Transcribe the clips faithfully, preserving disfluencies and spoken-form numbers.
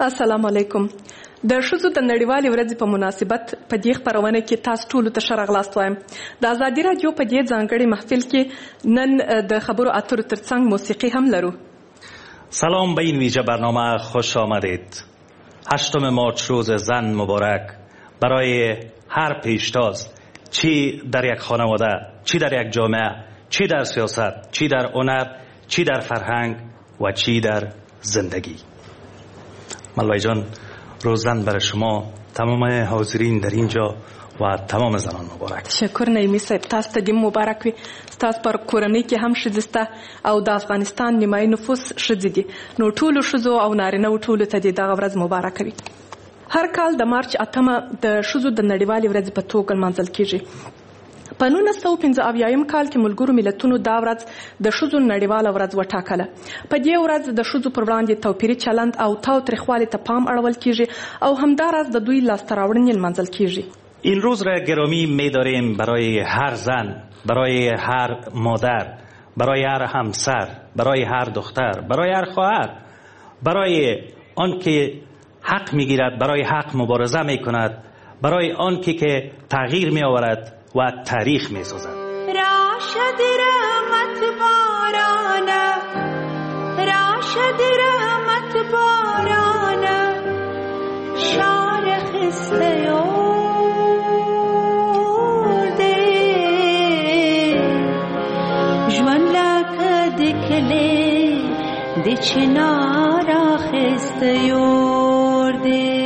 السلام علیکم. د ښځو د نړیوالې ورځې په مناسبت په دې خپرونه کې تاسو ټولو ته ښه راغلاست وایم. د ازادي راډیو په دې ځانګړي محفل کې نن د خبرو اترو ترڅنګ موسیقي هم لرو. سلام به این ویژه برنامه خوش آمدید. هشتم مارچ روز زن مبارک برای هر پیشتاز، چی در یک خانواده، چی در یک جامعه، چی در سیاست، چی در هنر، چی در فرهنگ و چی در زندگی. ملوی جان، روز زن برای شما، تمام حاضرین در اینجا و تمام زنان مبارک. شکر نعیمی صاحب، تاسو ته دې مبارک وي. ستاسو پر کورنۍ کې هم ښځې سته او د افغانستان نیمایي نفوس ښځې دي، نو ټولو ښځو او نارینه‌و ټولو ته دې دغه ورځ مبارکه وي. هر کال د مارچ اتمه د ښځو د نړیوالې ورځې په توګه لمانځل کیږي. په نولس سوه پنځه اویایم کال کې ملګرو ملتونو دا ورځ د ښځو نړیواله ورځ وټاکله. په دې ورځ د ښځو پر وړاندې توپیري چلند او تاوتریخوالي ته پام اړول کیږي او همداراز د دوی لاسته راوړنې لمانځل کیږي. این روز را گرامی می‌داریم برای هر زن، برای هر مادر، برای هر همسر، برای هر دختر، برای هر خواهر، برای آن که حق میگیرد، برای حق مبارزه میکند، برای آن که که تغییر میآورد و تاریخ میسازد. راشد رحمت بارانه، راشد رحمت بارانه، شار خسته یورده، جوان لکه دکلی دی چنارا خسته یورده.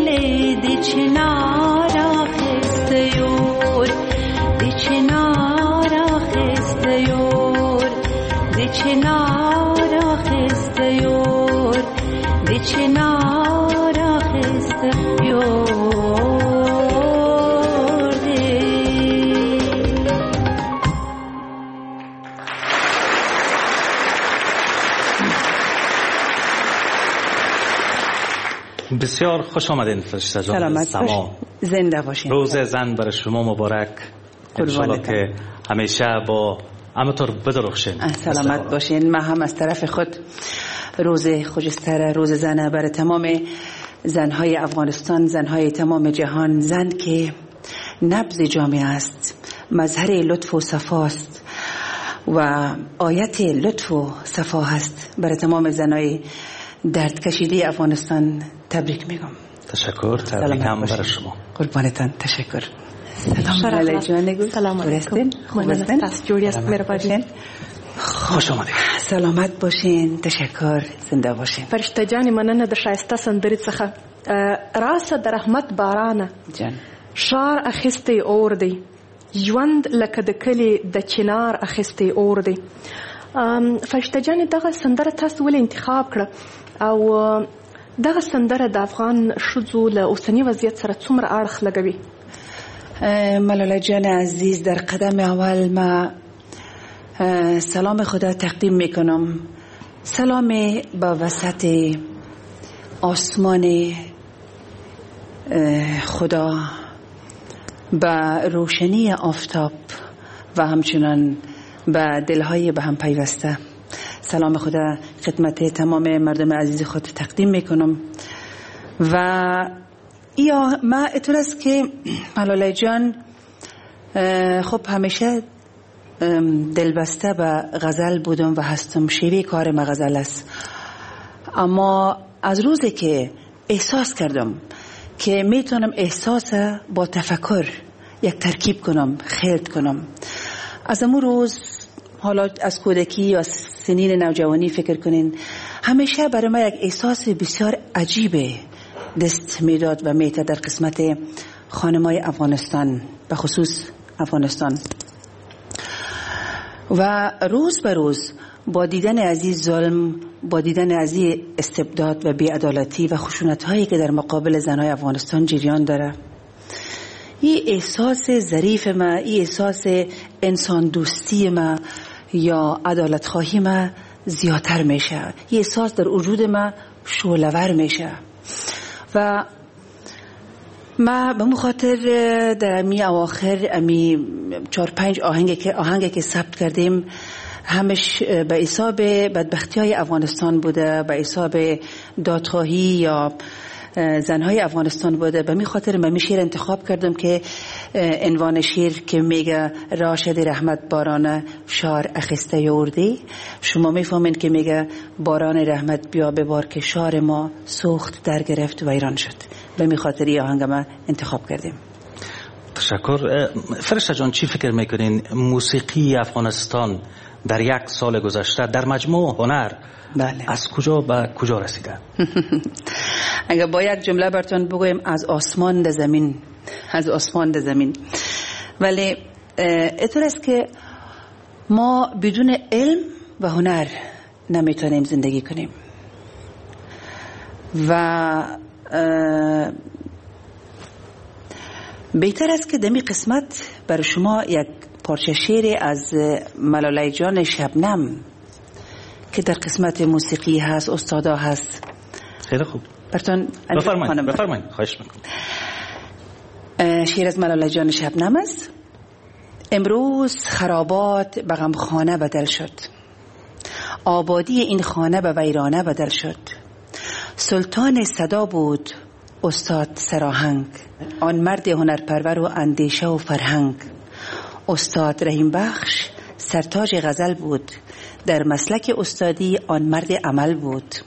چنارا خسته یور دی چنار بسیار خوش آمدین فرشته جان. سلامت باش. زنده باشین. روز زن برای شما مبارک. انشالله که همیشه با همطور بدرخشین. سلامت باشین. من هم از طرف خود روز خوشستر روز زن برای تمام زنهای افغانستان، زنهای تمام جهان، زن که نبض جامعه است، مظهر لطف و صفاست و آیت لطف و صفا هست. برای تمام زنهای درد کشیده افغانستان تبریک میگم. تشکر. تبریک هم برای شما. قربانتان. تشکر. سلام علیکم. سلام علیکم. من تاس جوری است مهربانی. خوش آمدید. سلامت باشین. تشکر. زنده باشین. فرشته جان مننه د شایسته سندرې څخه. راسه د رحمت بارانه جان شار اخسته اور دی، ژوند لکه د کلی د چنار اخسته اور دی. فرشته جان دغه سندره تاسو ولې انتخاب کړه او دغه سندره د افغان ښځو له اوسني وضعیت سره څومره اړخ لګوي؟ ملاله جان عزیز، در قدم اول ما سلام خدا تقدیم میکنم. سلام با وسط آسمان خدا، با روشنی آفتاب و همچنان با دلهای به هم پیوسته. سلام خدا خدمت تمام مردم عزیز خود تقدیم میکنم. و یا ما اطور است که ملاله جان خب همیشه دلبسته به غزل بودم و هستم. شیوه کار ما غزل است، اما از روزی که احساس کردم که میتونم احساس با تفکر یک ترکیب کنم، خلط کنم، از امون روز، حالا از کودکی یا از سنین نوجوانی فکر کنین، همیشه برای ما یک احساس بسیار عجیبه دست میداد و میته در قسمت خانمای افغانستان، به خصوص افغانستان. و روز به روز با دیدن از این ظلم، با دیدن از این استبداد و بی‌عدالتی و خشونت هایی که در مقابل زنهای افغانستان جریان داره، این احساس ظریف ما، این احساس انسان دوستی ما یا عدالت خواهی ما زیادتر میشه. این احساس در وجود ما شعله‌ور میشه. و ما به مخاطر در امی اواخر امی چار پنج آهنگی که آهنگی که ثبت کردیم همش به حساب بدبختی های افغانستان بوده، به حساب دادخواهی یا زنهای افغانستان بوده. به می خاطر من شعر انتخاب کردم که عنوان شعر که میگه راشد رحمت باران شار اخسته یوردی. شما میفهمین که میگه باران رحمت بیا ببار که شار ما سوخت در گرفت و ایران شد. به می خاطر این آهنگ ما انتخاب کردیم. تشکر. فرشته جان، چی فکر میکنین موسیقی افغانستان در یک سال گذشته در مجموع هنر بله از کجا به کجا رسیده؟ اگر با یک جمله براتون بگویم از آسمان به زمین، از آسمان به زمین. ولی اینطور است که ما بدون علم و هنر نمیتونیم زندگی کنیم. و بهتر است که دمی قسمت برای شما یک پارچه شعر از ملاله جان شبنم که در قسمت موسیقی هست، استادا هست. خیلی خوب. براتون بفرمایید. بفرمایید. خواهش میکنم. شعر از ملاله جان شبنم است. امروز خرابات به غمخانه بدل شد، آبادی این خانه به ویرانه بدل شد. سلطان صدا بود استاد سراهنگ، آن مرد هنرپرور و اندیشه و فرهنگ. استاد رحیم بخش سرتاج غزل بود، در مسلک استادی آن مرد عمل بود.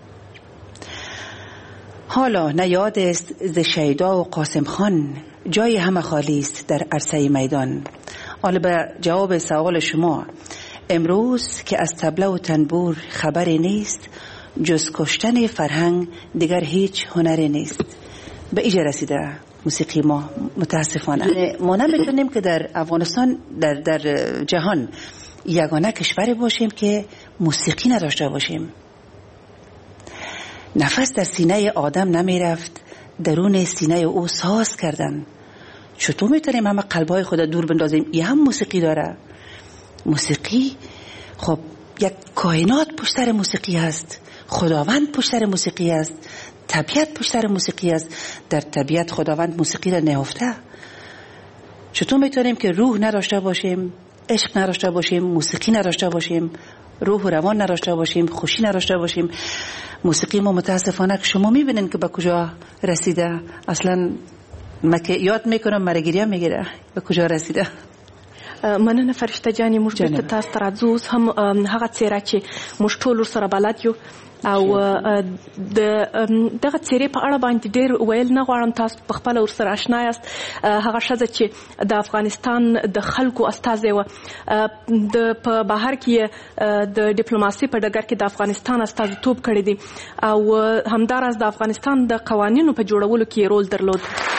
حالا نه یاد است ز شیدا و قاسم خان، جای همه خالی است در عرصه میدان. حالا به جواب سوال شما، امروز که از طبله و تنبور خبری نیست، جز کشتن فرهنگ دیگر هیچ هنری نیست. به اینجا رسیده موسیقی ما متاسفانه. ما نمیتونیم که در افغانستان، در, در جهان یگانه کشوری باشیم که موسیقی نداشته باشیم. نفس در سینه آدم نمیرفت، درون سینه او ساز کردن. چطور میتونیم همه قلبهای خود دور بندازیم؟ این هم موسیقی داره. موسیقی خب یک کائنات پشت سر موسیقی هست، خداوند پشت سر موسیقی است. طبیعت پشت سر موسیقی است. در طبیعت خداوند موسیقی را نهفته. چطور میتونیم که روح نداشته باشیم، عشق نداشته باشیم، موسیقی نداشته باشیم، روح و روان نداشته باشیم، خوشی نداشته باشیم؟ موسیقی ما متاسفانه که شما میبینین که به کجا رسیده. اصلا ما که یاد میکنم مرگیری میگیره به کجا رسیده. مننه فرشته جانې، موږ بیرته تاسو ته راځو. اوس هم هغه څیره چې موږ ټول ورسره بلد یو او د دغه څیرې په اړه باندې ډېر ویل نه غواړم، تاسو په خپله ورسره اشنا یاست. هغه ښځه چې د افغانستان د خلکو استازی وه، د په بهر کې د ډیپلوماسۍ په ډګر کې د افغانستان استازیتوب کړی دی او همداراز د افغانستان د قوانینو په جوړولو کې رول درلود.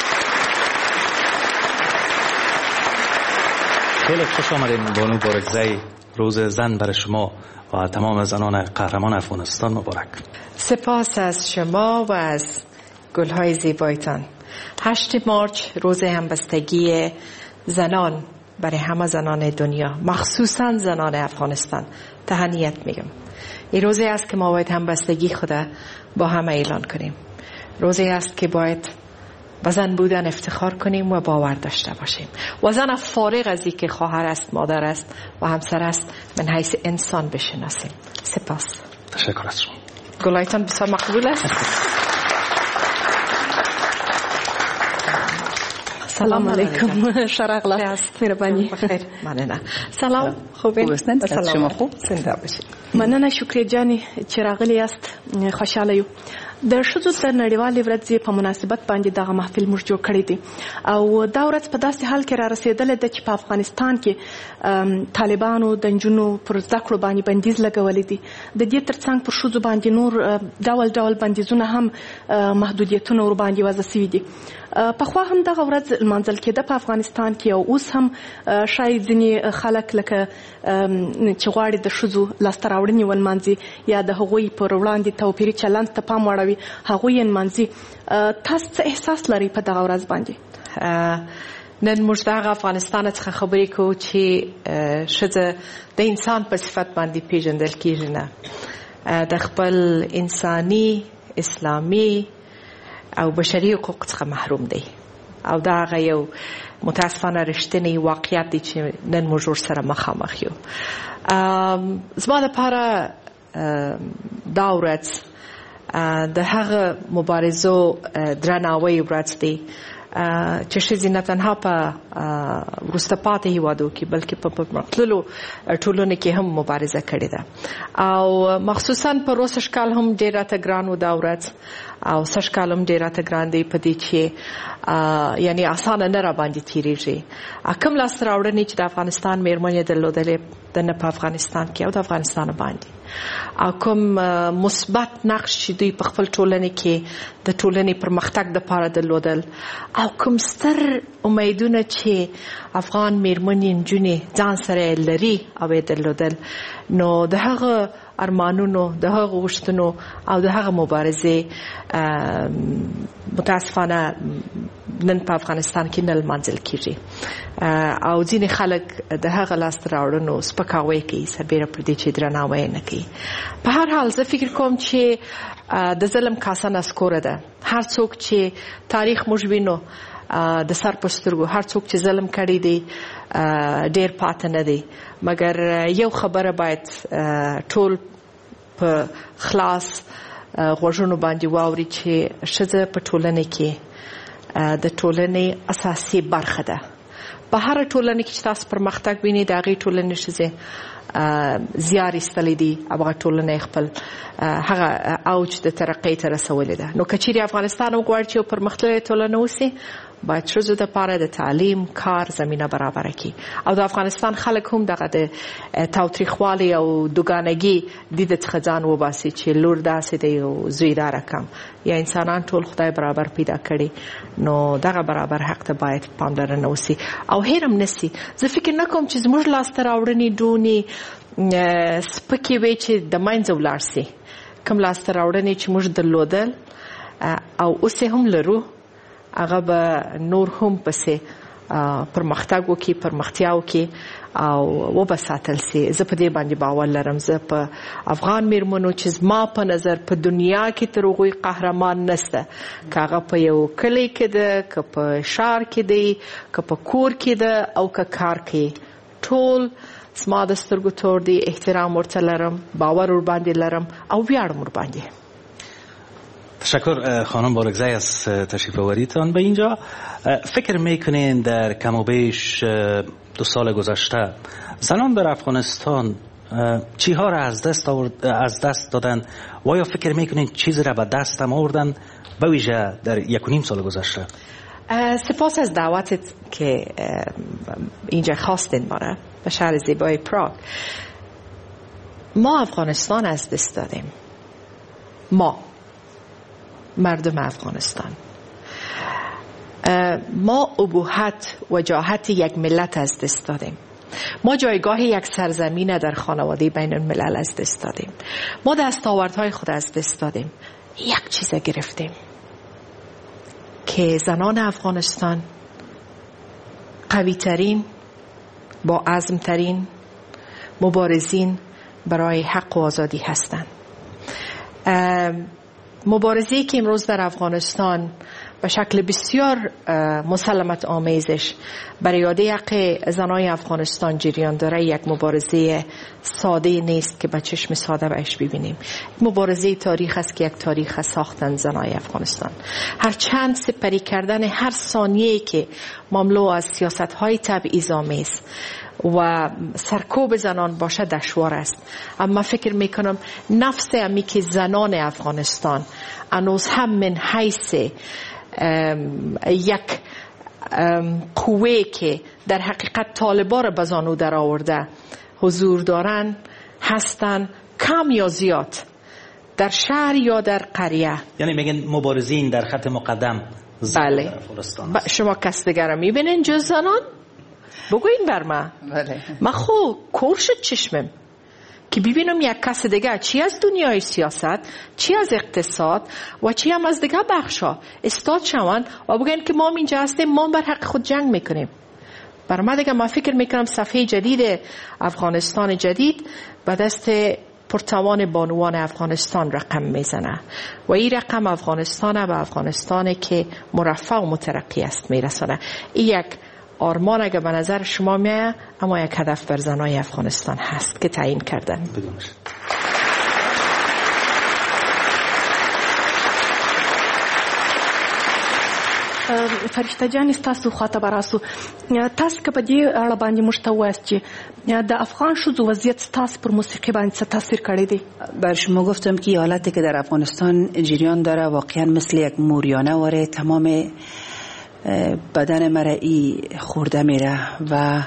خیلی خوش آمدین بانو بارکزی. روز زن برای شما و تمام زنان قهرمان افغانستان مبارک. سپاس از شما و از گلهای زیبایتان. هشت مارچ روز همبستگی زنان برای همه زنان دنیا، مخصوصا زنان افغانستان، تهنیت میگم. این روزی است که ما باید همبستگی خود با هم اعلان کنیم. روزی است که باید و زن بودن افتخار کنیم و باور داشته باشیم. و زن فارغ از اینکه خواهر است، مادر است و همسر است، من حیث انسان بشناسیم. سپاس. تشکر از شما. گلایتان بسیار مقبول است. سلام علیکم. شرقلا مهربانی. بخیر. مننه. سلام. خوبین؟ شما خوب؟ زنده باشید. مننه شکریه جانی چې راغلی یاست. خوشاله یو. د ښځو د نړیوالې ورځې په مناسبت باندې دغه محفل موږ جوړ کړی دی او دا ورځ په داسې حال کې را رسېدلې ده چې په افغانستان کې طالبانو د نجونو پر زده کړو باندې بندیز لګولی دی. د دې ترڅنګ پر ښځو باندې نور ډول ډول بندیزونه هم محدودیتونه ور باندې وضع سوي دي. پخوا هم دغه ورځ لمانځل کېده په افغانستان کې او اوس هم شاید ځینې خلک لکه چې غواړي د ښځو لاسته راوړنې ونمانځي یا د هغوی پر وړاندې توپیري چلند ته پام واړوي، هغوی یې نمانځي. تاسو څه احساس لرئ په دغه ورځ باندې؟ نن موږ دغه افغانستان څخه خبرې کوو چې ښځه د انسان په صفت باندې پیژندل کېږي، نه د خپل انساني، اسلامي او بشري حقوق څخه محروم دی. او دا هغه یو متاسفانه رښتینی واقعیت دی چې نن موږ ورسره مخامخ یو. زما لپاره دا ورځ د هغه مبارزو درناوی ورځ دی چې ښځې نه تنها په وروسته پاتې هېوادو کې بلکې په پرمختللو ټولنو کې هم مبارزه کړې ده او مخصوصا په روس اشکال هم ډېر راته ګران و دا ورځ او سږ کال هم ډېر راته ګران دی په دې چې یعنې اسانه نه راباندې تېرېږي. کوم لاسته راوړنې چې د افغانستان مېرمنې درلودلې د نه په افغانستان کې او د افغانستان باندې او کوم مثبت نقش چې دوی په خپل ټولنې کې د ټولنې پرمختګ دپاره درلودل او کوم ستر امیدونه چې افغان مېرمنې نجونې ځان سره لري او یې درلودل، نو د هغه ارمانونو، د هغه غوښتنو او د هغه مبارزې متاسفانه نن په افغانستان کې نه لمانځل کېږي او ځینې خلک د هغه لاسته راوړنو سپکاوی کوي سربیره پر دې چې درناوی یې نه کوي. په هر حال زه فکر کوم چې د ظلم کاسه نسکوره ده. هر څوک چې تاریخ موږ وینو د سر په سترګو، هر څوک چې ظلم کړی دی ډېر پاته نه دی، مګر یو خبره باید ټول په خلاص غوږونو باندې واوري چې ښځه په ټولنه کې د ټولنې اساسي برخه ده. په هر ټولنه کې چې تاسو پرمختګ وینئ د هغې ټولنې ښځې زیار ایستلی دی او هغه ټولنه خپل هغه اوج د ترقۍ ته رسولې ده. نو که چیرې افغانستان هم غواړي چې یو پرمختللې ټولنه اوسي، باید ښځو دپاره د تعلیم، کار زمینه برابره کړي او د افغانستان خلک هم دغه د تاوتریخوالي او دوګانګي دې څخه ځان وباسي چې لور داسې دی او زوی دا رقم، یا انسانان ټول خدای برابر پیدا کړي، نو دغه برابر حق ته باید پاملرنه وسي او هېر هم نسي. زه فکر نه کوم چې زموږ لاسته راوړنې ډونې سپکې وې چې د منځه ولاړ سي. کوم لاسته راوړنې چې موږ درلودل او اوس هم لرو، هغه به نور هم پسې پرمختګ وکړي، پرمختیا وکړي او وبساتل سي. زه په دې باندې باور لرم. زه په افغان میرمنو چې زما په نظر په دنیا کې تر هغوی قهرمان نشته، که هغه په یو کلی کې ده، که په ښار کې دی، که په کور کې ده او که کار کوي، ټول زما د سترګو تور دی. احترام ورته لرم، باور ور باندې لرم او ویاړم ور باندې. تشکر خانم بارکزی از تشریف آوریتان به اینجا. فکر میکنین در کم و بیش دو سال گذشته زنان در افغانستان چیها را از دست از دست دادن و آیا فکر میکنین چیزی را به دست هم آوردن به ویژه در یک و نیم سال گذشته؟ سپاس از دعوتت که اینجا خواستین ما را به شهر زیبای پراگ. ما افغانستان از دست دادیم، ما مردم افغانستان. ما ابوحت و جاهت یک ملت از دست دادیم. ما جایگاه یک سرزمین در خانواده بین الملل از دست دادیم. ما دستاوردهای خود از دست دادیم. یک چیز گرفتیم که زنان افغانستان قوی ترین، با عزم ترین مبارزین برای حق و آزادی هستند. مبارزه‌ای که امروز در افغانستان به شکل بسیار مسالمت آمیزش برای یاده حق زنای افغانستان جریان داره، یک مبارزه ساده نیست که به چشم ساده بهش ببینیم. مبارزه تاریخ است که یک تاریخ ساختن زنای افغانستان. هر چند سپری کردن هر ثانیه‌ای که مملو از سیاست‌های تبعیض‌آمیز و سرکوب زنان باشه دشوار است. اما فکر میکنم نفس امی که زنان افغانستان انوز هم من حیث یک قوه که در حقیقت طالبا را به زانو در آورده حضور دارن هستن، کم یا زیاد، در شهر یا در قریه. یعنی میگن مبارزین در خط مقدم. بله. شما کس دیگر را میبینین جز زنان؟ بگوین بر من. بله. من خب کور شد چشمم که ببینم یک کس دیگه چی از دنیای سیاست، چی از اقتصاد و چی هم از دیگه بخشا استاد شوند و بگن که ما اینجا هستیم، ما بر حق خود جنگ میکنیم. بر من دیگه من فکر میکنم صفحه جدید افغانستان جدید به دست پرتوان بانوان افغانستان رقم میزنه و این رقم افغانستان به افغانستان که مرفع و مترقی است میرسانه. این یک آرمان اگه به نظر شما میاد، اما یک هدف بر زنای افغانستان هست که تعیین کردن. فرشته جان تاسو خواته براسو تاسو که په دې اړه باندې موږ ته وایاست چې د افغان ښځو وضعیت تاسو پر موسیقي باندې څه تاثیر کړی دی؟ بر شما گفتم که حالتی که در افغانستان جریان داره واقعا مثل یک موریانه واره، تمام بدن مرئی خورده میره و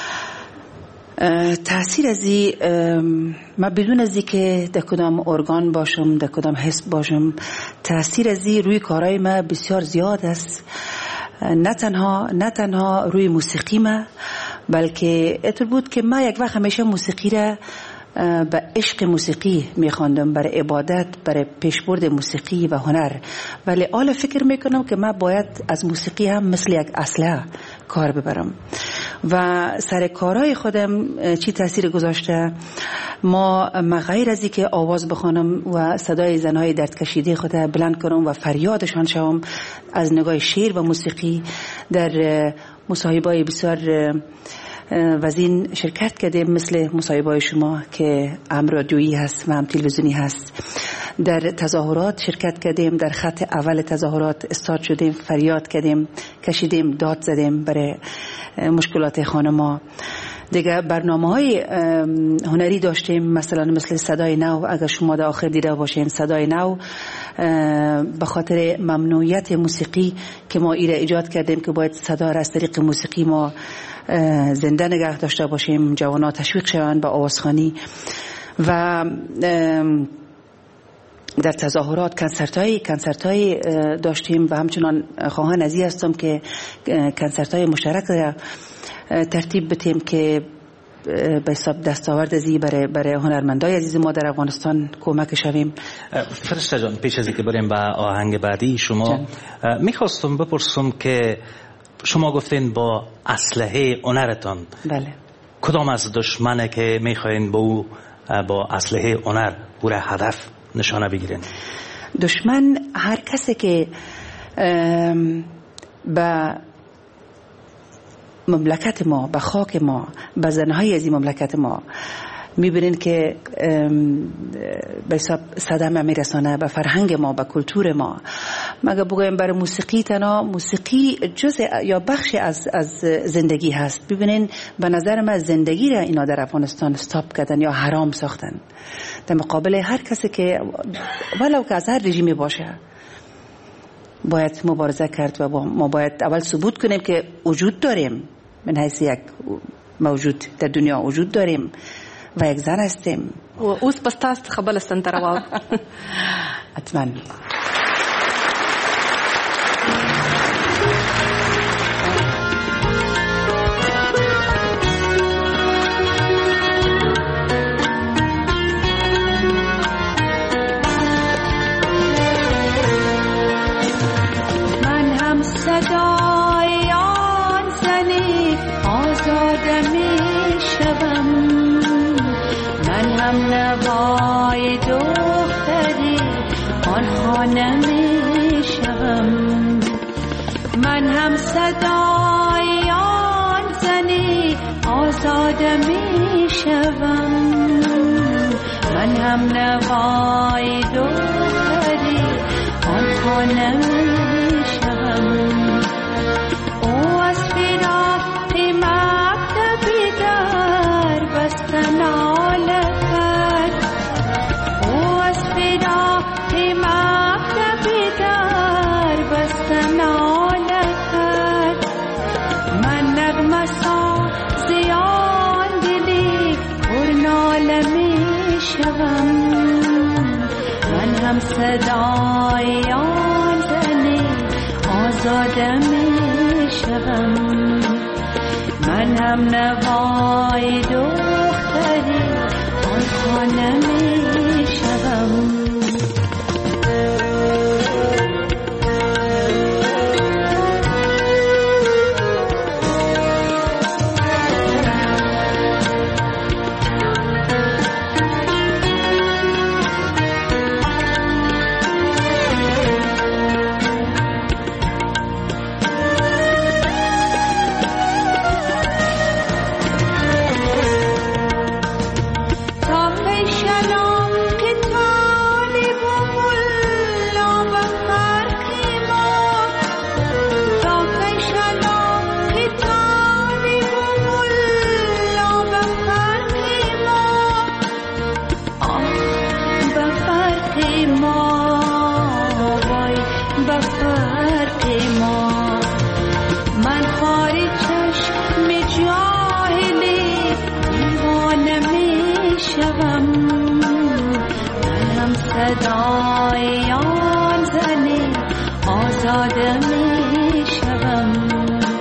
تاثیر از این من بدون از این که در کدام ارگان باشم، در کدام حزب باشم، تاثیر از این روی کارهای من بسیار زیاد است. نه تنها نه تنها روی موسیقی من، بلکه اطور بود که من یک وقت همیشه موسیقی را به عشق موسیقی میخواندم، برای عبادت، برای پیشبرد موسیقی و هنر. ولی حالا فکر میکنم که من باید از موسیقی هم مثل یک اسلحه کار ببرم و سر کارهای خودم چی تاثیر گذاشته. ما غیر از این که آواز بخوانم و صدای زنهای درد کشیده خود بلند کنم و فریادشان شوم، از نگاه شعر و موسیقی در مصاحبه‌های بسیار وزین شرکت کردیم، مثل مصاحبه‌های شما که هم رادیویی هست و هم تلویزیونی هست. در تظاهرات شرکت کردیم، در خط اول تظاهرات استاد شدیم، فریاد کردیم، کشیدیم، داد زدیم برای مشکلات خانما. دیگه برنامه‌های هنری داشتیم، مثلا مثل صدای نو. اگر شما در آخر دیده باشین صدای نو به خاطر ممنوعیت موسیقی که ما ایره ایجاد کردیم که باید صدا را از طریق موسیقی ما زنده نگه داشته باشیم، جوانان تشویق شوند به آوازخوانی. و در تظاهرات کنسرت‌های کنسرت‌های داشتیم و همچنان خواهان ازی هستم که کنسرت‌های مشترک را ترتیب بدیم که به حساب دستاورد ازی برای برای هنرمندای عزیز ما در افغانستان کمک شویم. فرشته جان، پیش از اینکه بریم به آهنگ بعدی شما، میخواستم بپرسم که شما گفتین با اسلحه هنرتان. بله. کدام از دشمنه که میخواین با او با اسلحه هنر او را هدف نشانه بگیرین؟ دشمن هر کسی که به مملکت ما، به خاک ما، به زنهای از این مملکت ما میبینین که به حساب صدمه میرسانه به فرهنگ ما، به کلتور ما. مگه بگویم برای موسیقی تنها، موسیقی جزء یا بخشی از از زندگی هست. ببینین به نظر من زندگی را اینا در افغانستان استاپ کردن یا حرام ساختن در مقابل هر کسی که ولو که از هر رژیمی باشه باید مبارزه کرد و ما باید اول ثبوت کنیم که وجود داریم، من حیث یک موجود در دنیا وجود داریم و یک زن هستیم. و اوس پستاست خبلستان تروا حتما. من هم صدای آن زنی آزاده می شوم، من هم نوای دختری آن خانه می شوم، من هم صدای آن زنی آزاده می شوم، من هم نوای دختری آن خانه می شوم. او از فراق مکتبی در بستن آلت، او از فراق مکتبی در بستن آلت، من نغمه سازی آن دلی پر ناله می شوم، من هم صدای آن زنی آزاده می شوم، من هم نوای دختری آن خانه می شوم. صدای آن زنی آزاده می شوم.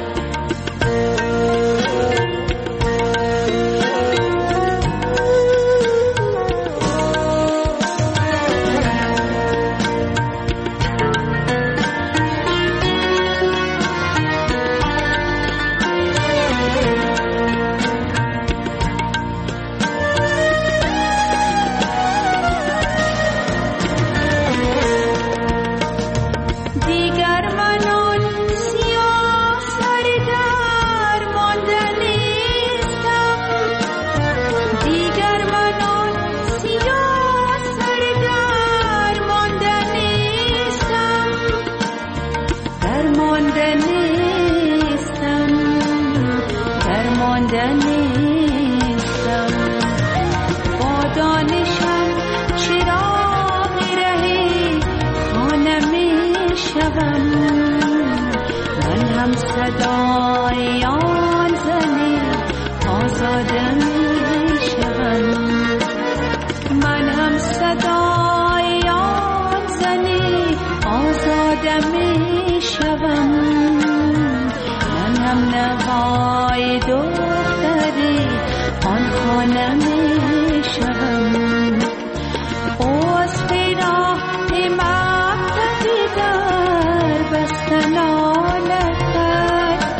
صدای آن زنی آزاده می شوم. من هم صدای آن زنی آزاده می شوم. من هم نوای دختری آن خانه می شوم. او از پیراه مقتدی در بستن آلت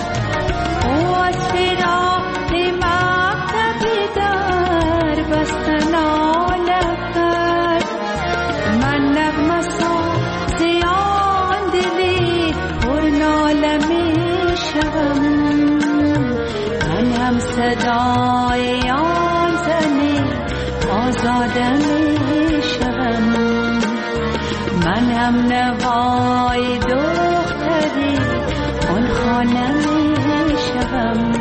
هم نوای دختری آن خانم شبم.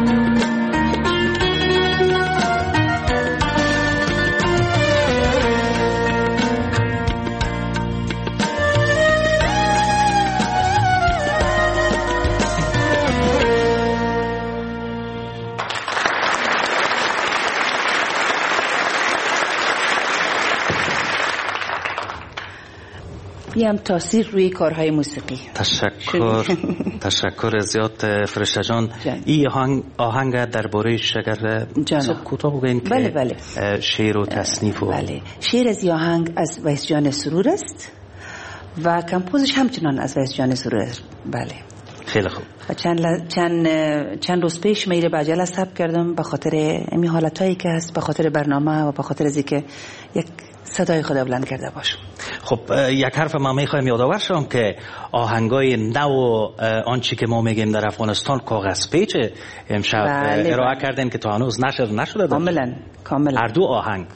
هم تاثیر روی کارهای موسیقی. تشکر تشکر زیاد فرشته جان. این آهنگ آهنگ درباره شگر صبح کوتاه بگین که بله بله. شعر و تصنیف و بله. شعر از این آهنگ از ویس جان سرور است و کمپوزش همچنان از ویس جان سرور است. بله خیلی خوب. و چند ل... چند چند روز پیش میره به عجله ثبت کردم به خاطر این حالتایی که هست، به خاطر برنامه و به خاطر از اینکه یک صدای خدا بلند کرده باشم. خب یک حرف ما میخوایم یادآور شم که آهنگای نو آنچه که ما میگیم در افغانستان کاغذ پیچ امشب بله ارائه بله. کردین که تا هنوز نشر نشده. کاملا کاملا هر دو آهنگ.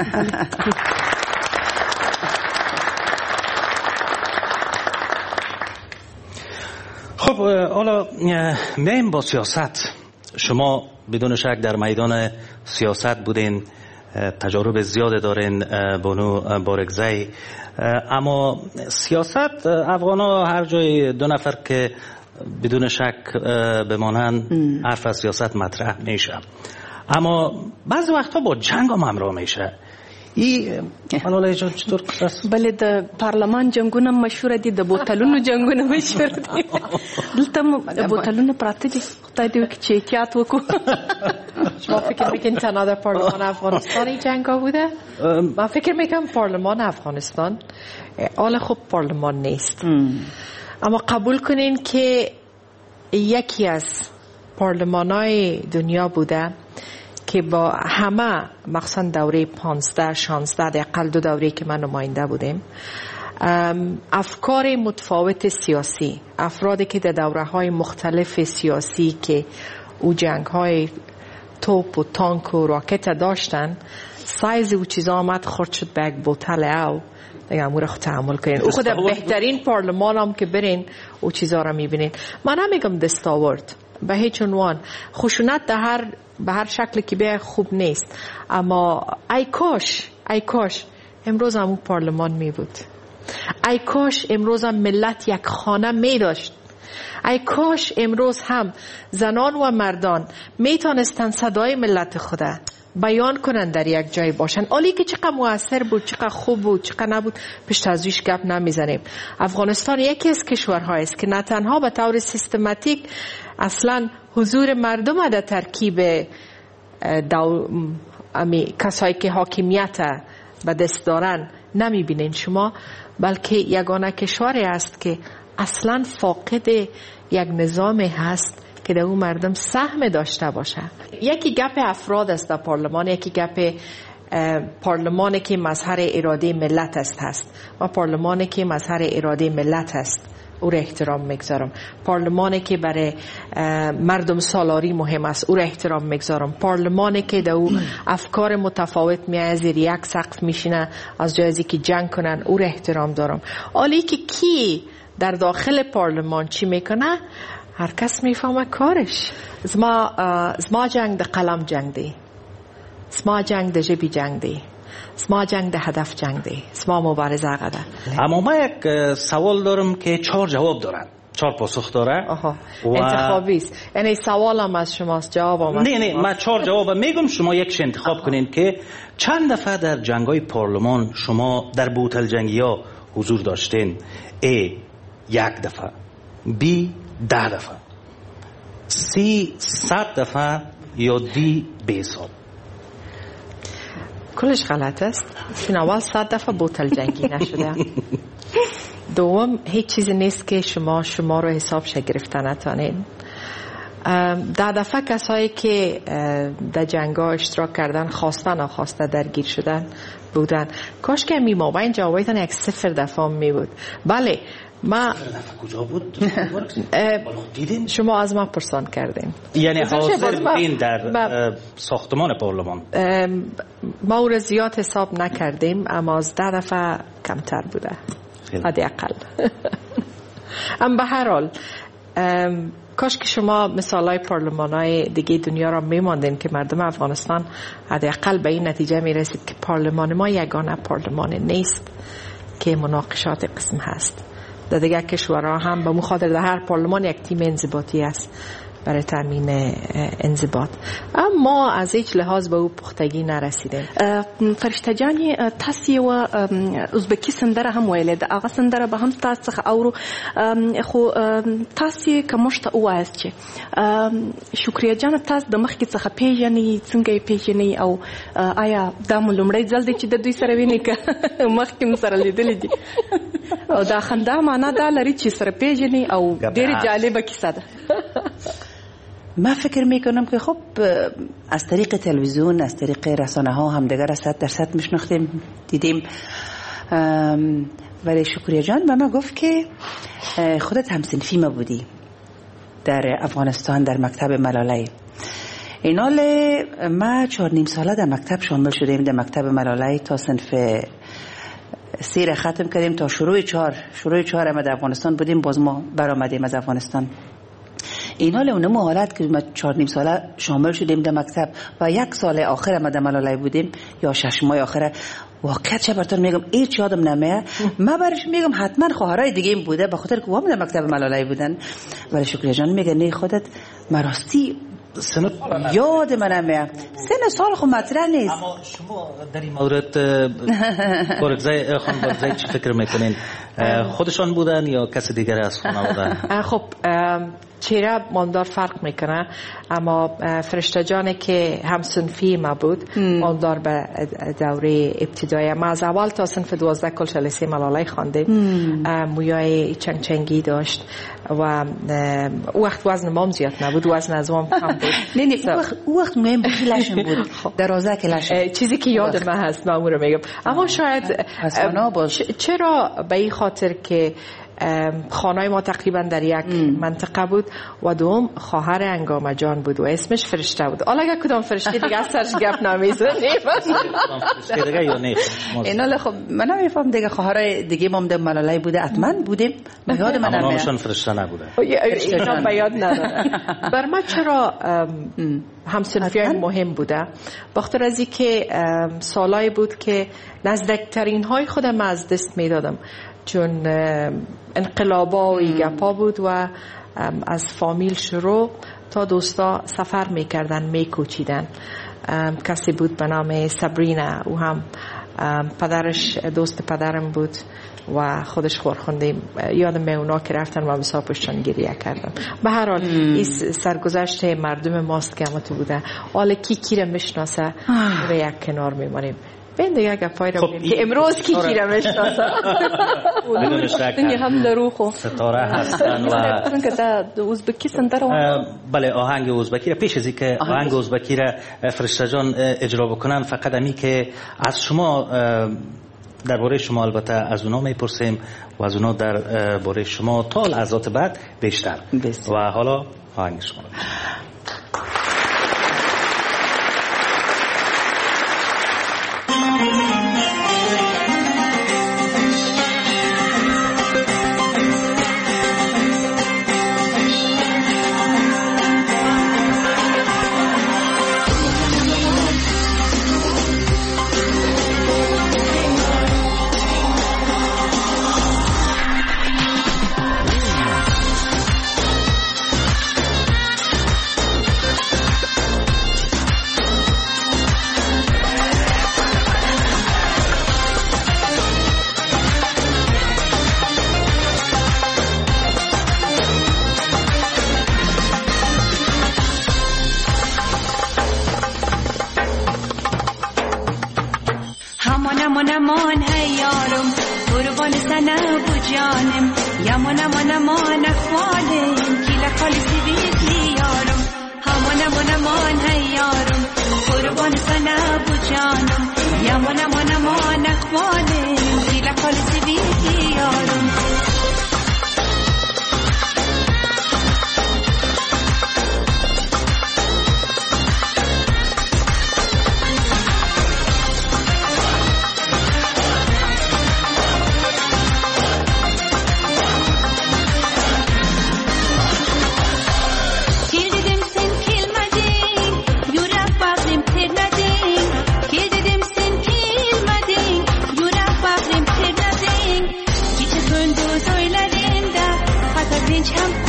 خب حالا میایم با سیاست. شما بدون شک در میدان سیاست بودین، تجارب زیاد دارین بانو بارگزی، اما سیاست افغانا هر جای دو نفر که بدون شک بمانند حرف از سیاست مطرح میشه، اما بعضی وقتا با جنگ هم همراه میشه. ای حالا جان چطور قصه؟ بله د پارلمان جنگونه مشهور دي، د بوتلونو جنگونه مشهور دي. دلته بوتلونه پراته دي، خدای دې وکړي چې احتیاط وکړو. شما فکر میکنید تنها در پارلمان افغانستان جنگ ها بوده؟ من فکر میکنم پارلمان افغانستان حال خوب پارلمان نیست، اما قبول کنین که یکی از پارلمان های دنیا بوده که با همه مخصوصا دوره پانزده شانزده در اقل دو دوره که من نماینده بودیم افکار متفاوت سیاسی، افرادی که در دوره های مختلف سیاسی که او جنگ های توپ و تانک و راکت داشتن، سایز او چیزا آمد خورد شد به یک بوتل او دیگه امور خود تحمل کنین. او خود بهترین پارلمان هم که برین او چیزا را میبینین. من نمیگم دستاورد به هیچ عنوان، خشونت در هر به هر شکلی که به خوب نیست، اما ای کاش ای کاش امروز هم پارلمان می بود، ای کاش امروز هم ملت یک خانه می داشت، ای کاش امروز هم زنان و مردان می تانستن صدای ملت خود بیان کنن در یک جای باشن. عالی که چقدر مؤثر بود، چقدر خوب بود، چقدر نبود پیش از روش گپ نمیزنیم. افغانستان یکی از کشورهایی است که نه تنها به طور سیستماتیک اصلا حضور مردم در ترکیب دو... امی... کسایی که حاکمیت به دست دارن نمیبینین شما، بلکه یگانه کشوری است که اصلا فاقد یک نظام هست که در اون مردم سهم داشته باشه. یکی گپ افراد است در پارلمان، یکی گپ پارلمانی که مظهر اراده ملت است هست و پارلمانی که مظهر اراده ملت است او را احترام میگذارم. پارلمانی که برای مردم سالاری مهم است او را احترام میگذارم. پارلمانی که در او افکار متفاوت میاد زیر یک سقف میشینه از جای که جنگ کنن او را احترام دارم. حالی که کی در داخل پارلمان چی میکنه هر کس میفهمه کارش. زما زما جنگ د قلم جنگ دی، زما جنگ د ژبې جنگ دی، زما جنگ د هدف جنگ دی، زما مبارزه هغه ده. اما ما یک سوال دارم که چهار جواب دارن، چهار پاسخ داره. آها و... انتخابی است، یعنی سوالم از شماست، جوابم از نه نه من چهار جواب میگم، شما یکش انتخاب کنین که چند دفعه در جنگ‌های پارلمان شما در بوتل جنگی‌ها حضور داشتین؟ ای یک دفعه، بی ده دفعه، سی صد دفعه، یا دی بیساب. کلش غلط است، چون اول صد دفعه بوتل جنگی نشده. دوم هیچ چیزی نیست که شما شما رو حساب شگرفته نتانین. ده دفعه کسایی که در جنگ ها اشتراک کردن خواسته نخواسته درگیر شدن بودن. کاش که می مابین جوابیتان یک صفر دفعه می بود. بله ما کجا بود؟ دیدین؟ شما از ما پرسان کردین، یعنی حاضر بودین در ساختمان پارلمان؟ ما او را زیاد حساب نکردیم، اما از ده دفعه کمتر بوده. حداقل. ام به هر حال کاش که شما مثالای پارلمان‌های دیگه دنیا را می‌ماندین که مردم افغانستان حداقل به این نتیجه می‌رسید که پارلمان ما یگانه پارلمان نیست که مناقشات قسم هست. در دیگه کشورها هم به مخاطر در هر پارلمان یک تیم انضباطی است برای تامین انضباط. اما از هیچ لحاظ به او پختگی نرسیدیم. فرشته جانی تاسو و ازبکی سندره هم ویلې د هغه سندره به هم تاسو څخه اورو، خو تاسو کومشته وایست چې شکریا جان تاسو د مخکې څخه پیژنې، څنګه یې پیژنې او آیا دا مو لومړی ځل دی چې د دوی سره وینئ که مخکې مو سره لیدلې دي؟ او دا خندا معنا دا لري چې سره پیژنې او ډېرې جالبه کیسه ده. من فکر میکنم که خب از طریق تلویزیون، از طریق رسانه ها هم دیگر صد درصد میشناختیم، دیدیم. ولی شکریا جان به من گفت که خودت همسنفی ما بودی در افغانستان در مکتب ملاله. اینال ما چهار نیم ساله در مکتب شامل شدیم، در مکتب ملاله تا صنف سیر ختم کردیم، تا شروع چهار شروع چهار ما در افغانستان بودیم، باز ما برآمدیم از افغانستان. اینا لونم حالت که ما چهار نیم ساله شامل شدیم در مکتب و یک سال آخر ما در ملاله بودیم یا شش ماه آخر، واقعا چه براتون میگم هیچ یادم نمیاد. من برش میگم حتما خواهرای دیگه این بوده به خاطر که هم در مکتب ملاله بودن. ولی شکریا جان میگه نه خودت مراستی سن یاد من نمیاد، سن سال خب مطرح نیست. اما شما در این مورد بارگزای خانم بارگزای چی فکر میکنین؟ خودشان بودن یا کسی دیگر از خانواده؟ خب چرا ماندار فرق میکنه، اما فرشته جانی که هم صنفی ما بود ماندار به دوره ابتدایی. ما از اول تا صنف دوازده کل جلسه ملاله خواندیم. مویای چنگ چنگی داشت و وقت وزن مام زیاد نبود، وزن از مام کم بود. نه نه او وقت مهم بود لشم بود، درازه که لشم. چیزی که یاد من هست من رو میگم. اما شاید چرا به این خاطر که خانه ما تقریبا در یک منطقه بود و دوم خواهر انگامه جان بود و اسمش فرشته بود. حالا اگه کدام فرشته دیگه از سرش گپ نمیزنیم اینا. خب من نمیفهم دیگه خواهر دیگه ما در ملاله بوده، حتما بودیم، به یاد من نمیاد. نامشون فرشته نبوده، اینا به یاد نداره. بر من چرا همسنفیان مهم بوده؟ بخاطر از اینکه سالایی بود که نزدیکترین های خودم از دست میدادم، چون انقلابا و گپا بود و از فامیل شروع تا دوستا سفر میکردن، میکوچیدن. کسی بود به نام سابرینا، او هم پدرش دوست پدرم بود و خودش خورخوندیم. یادم می اونا که رفتن و مسا پشتن گریه کردن. به هر حال این سرگذشت مردم ماست که همه تو بوده. حالا کی کی رو میشناسه و یک کنار میمانیم. بین دیگه گپای رو بگیم که امروز کی کی رو میشناسه. بدون شک هم دروخو ستاره هستن و څنګه د ازبکی سندره. بله آهنگ ازبکی را پیش از اینکه آهنگ ازبکی را فرشته جان اجرا بکنن فقط امی که از شما درباره شما البته از اونا میپرسیم و از اونا درباره شما تا لحظات بعد بیشتر. و حالا آهنگ شما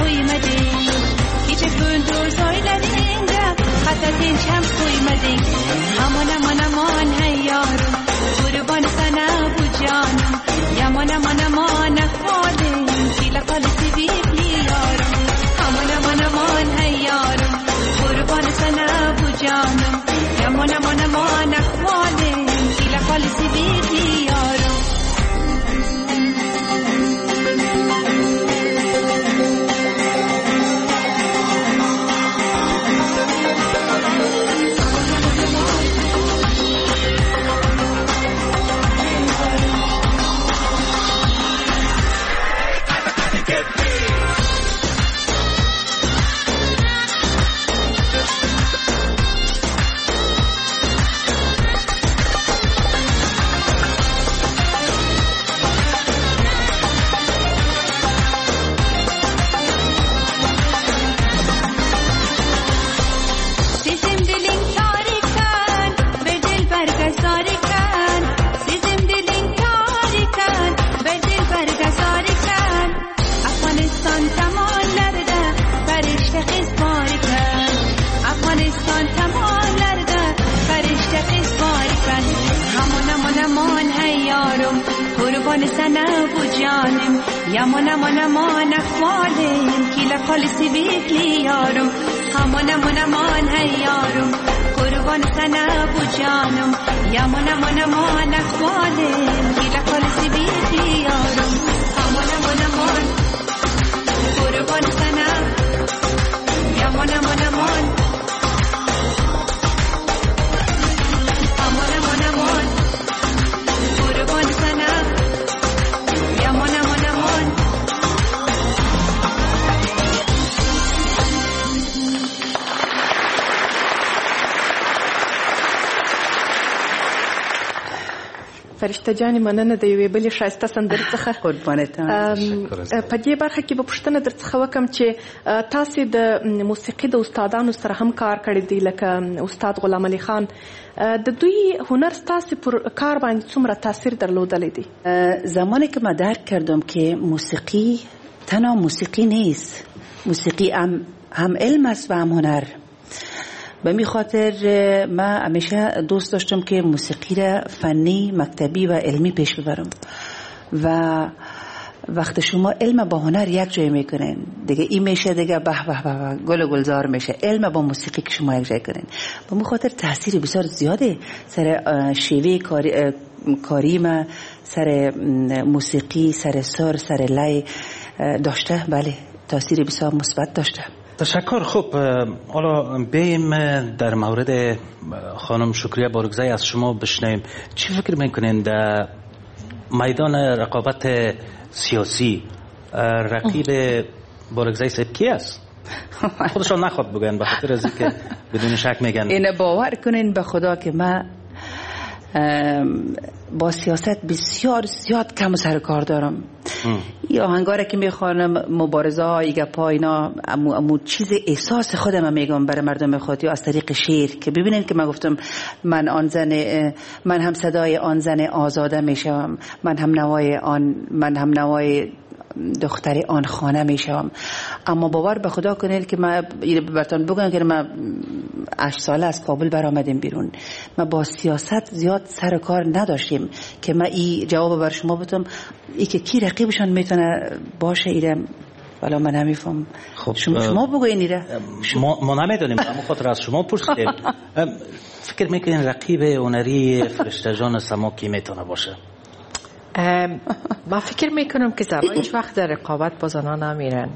koymadı Gece gündüz oylarında Hatatin şams koymadı Aman aman aman hey yarım Kurban sana bu canım Yaman aman aman ahvalim Kila kalı sevipli yarım Aman aman aman hey yarım Kurban sana bu canım Yaman aman aman ahvalim Kila kalı sevipli yarım Yaman aman aman ahvalim Kila kalı sevipli yarım Aman aman aman hey yarım Kurban sana bu canım Yaman aman aman ahvalim Kila kalı sevipli yarım Aman aman aman Kurban sana Yaman aman aman Aman aman aman Kurban sana Yaman aman فرشته جانې مننه د یوې بلې ښایسته سندرې څخه قربانته په دې برخه کې به پوښتنه درڅخه وکړم چې تاسې د موسیقي د استادانو سره هم کار کړی دی لکه استاد غلام علي خان د دوی هنر ستاسې پر کار باندې څومره تاثیر درلودلی دی؟ زمانی که من درک کردم که موسیقی تنها موسیقی نیست، موسیقی هم, هم علم است و هم هنر. به می خاطر من همیشه دوست داشتم که موسیقی را فنی، مکتبی و علمی پیش ببرم و وقت شما علم با هنر یک جای میکنین دیگه این میشه دیگه به به به گل و گلزار میشه. علم با موسیقی که شما یک جای کنین به خاطر تاثیر بسیار زیاده سر شیوه کاری کاری ما، سر موسیقی، سر سر، سر لای داشته. بله تاثیر بسیار مثبت داشته. تشکر. خوب حالا بیم در مورد خانم شکریه بارگزای از شما بشنیم. چی فکر میکنین در میدان رقابت سیاسی رقیب بارگزای صاحب کی است؟ خودشان نخواد بگن به خاطر از اینکه بدون شک میگن. اینه باور کنین به خدا که من با سیاست بسیار زیاد کم و سر کار دارم. یا هنگاره که میخوانم مبارزه ها ایگه پا اینا امو, امو چیز احساس خودم میگم برای مردم خود یا از طریق شعر که ببینین که من گفتم من آن زن، من هم صدای آن زن آزاده میشم، من هم نوای آن من هم نوای دختر آن خانه میشم. اما باور به خدا کنین که من براتون بگم که من هشت ساله از کابل برآمدیم بیرون، ما با سیاست زیاد سر کار نداشتیم که من این جواب بر شما بدم ای که کی رقیبشان میتونه باشه. ایره والا من نمیفهم. خب شما, شما بگوین ایره. ما, ما نمیدونیم، اما خاطر از شما پرسیدیم. فکر میکنین رقیب هنری فرشته جان سما کی میتونه باشه؟ من فکر میکنم که زنان هیچ وقت در رقابت با زنان نمیرن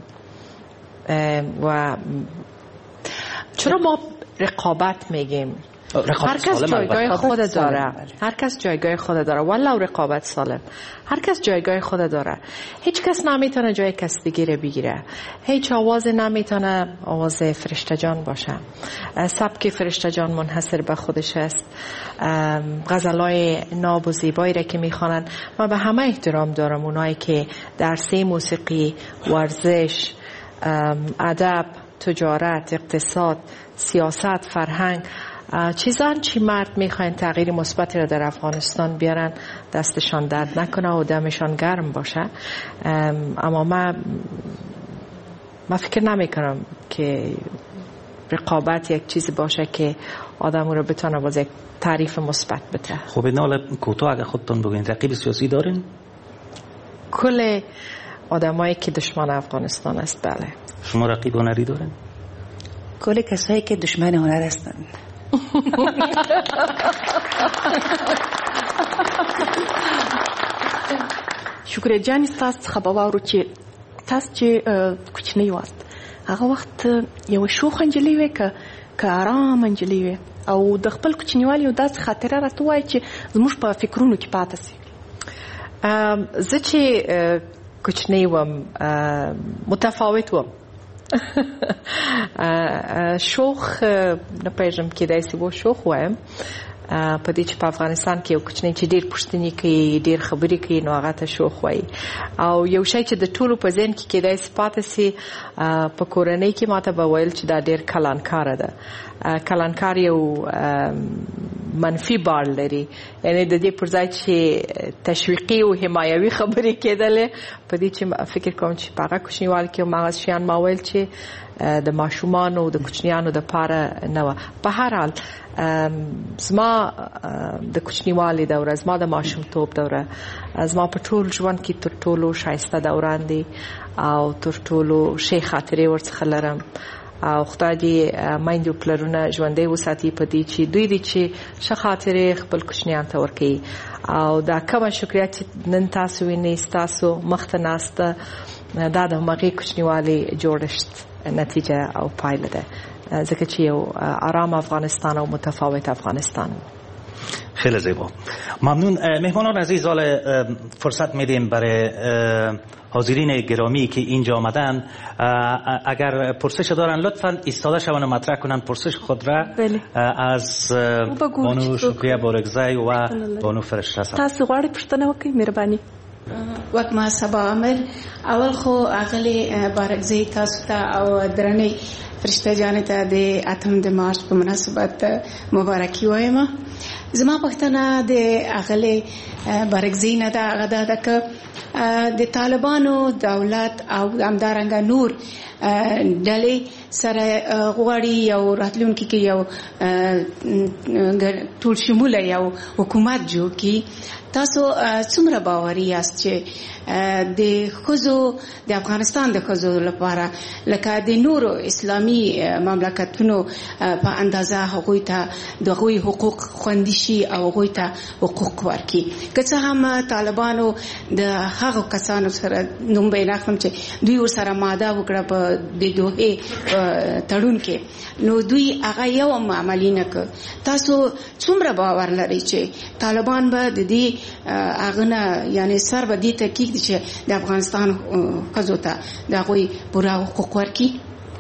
و چرا ما رقابت میگیم؟ هر کس جایگاه خود داره، هر کس جایگاه خود داره ولو رقابت سالم. هر کس جایگاه خود داره. هیچ کس نمیتونه جای کس دیگه بگیره. هیچ آواز نمیتونه آواز فرشته جان باشه. سبک فرشته جان منحصر به خودش است. غزلای ناب و زیبایی را که میخوانن، من به همه احترام دارم. اونایی که درسی موسیقی، ورزش، ادب، تجارت، اقتصاد، سیاست، فرهنگ، چیزان چی مرد میخواین تغییر مثبتی را در افغانستان بیارن، دستشان درد نکنه و دمشان گرم باشه. اما من من فکر نمی کنم که رقابت یک چیزی باشه که آدم رو بتونه باز یک تعریف مثبت بده. خب این حالا کوتاه اگه خودتون بگین رقیب سیاسی دارین؟ کل آدمایی که دشمن افغانستان است بله. شما رقیب هنری دارین؟ کل کسایی که دشمن هنر هستن. شکر جان تاسو څخه به واورو چې تاسو چې کوچنی واست هغه وخت یو شوخ نجلۍ وې که که آرام نجلۍ وې او د خپل کوچنیوالي یو داسې خاطره راته ووایي چې زموږ په فکرونو کې پاتې سي. زه چې کوچنی وم متفاوت وم. شوخ نه پېژم کېدای سي و شوخ وایم په دې چې په افغانستان کې یو کوچنی چې ډېر پوښتنې کوي ډېر خبرې کوي نو هغه ته شوخ وایي او یو شی چې د ټولو په ذهن کې کېدای سي پاتې سي په کورنۍ کې ماته به ویل چې دا ډېر کلانکاره ده. کلانکار یو منفي بار لري یعنی د دې پر ځای چې تشویقي او حمایوي خبرې کېدلې په دې چې فکر کوم چې په هغه کوچنیوالي کې هغه شیان ما ویل چې د ماشومانو د کوچنیانو دپاره نه وه. په هر حال زما د کوچنیوالي دوره زما د ماشومتوب دوره زما په ټول ژوند کې تر ټولو ښایسته دوران دی او تر ټولو ښې خاطرې ورڅخه لرم او خدای دې میندو پلرونه ژوندی وساتي په دې چې دوی دې چې ښه خاطرې خپل کوچنیان ته ورکوي او دا کومه شکریه چې نن تاسو وینئ ستاسو مخ ته ناسته دا د همغې کوچنیوالي جوړښت نتیجه او پایله ده ځکه چې یو آرام افغانستان او متفاوت افغانستان. خیلی زیبا. ممنون. مهمانان عزیز حال فرصت میدیم برای حاضرین گرامی که اینجا آمدن اگر پرسش دارن لطفا ایستاده شون و مطرح کنن پرسش خود را از بانو شکریه بارگزی و بانو فرشته صاحب. تاسو غواړئ پوښتنه وکړئ مهرباني. وقت ما سبا عمر اول خو اغلی بارگزی تاسو ته او درنې فرشته جان ته د اتم د مارچ په مناسبت مبارکي وایم. زما پښتنه د اغلی بارگزی نه دا غدا دک د طالبانو دولت او همدارنګه نور ډلې سره غواړي یو راتلونکي کې یو ټول شموله یو حکومت جوړ کړي. تاسو څومره باوري یاست چې د ښځو د افغانستان د ښځو لپاره لکه د نورو اسلامي مملکتونو په اندازه هغوی ته د هغوی حقوق خوندي شي او هغوی ته حقوق ورکړي؟ که څه هم طالبانو د هغو کسانو سره نوم به یې ناخلم چې دوی ورسره ماده وکړه په د دوحې تړون کې نو دوی هغه یو هم عملي نه کړ. تاسو څومره باور لرئ چې طالبان به د دې هغه نه یعنی سر به دې ته کېږدي چې د افغانستان ښځو ته د هغوی پوره حقوق ورکړي؟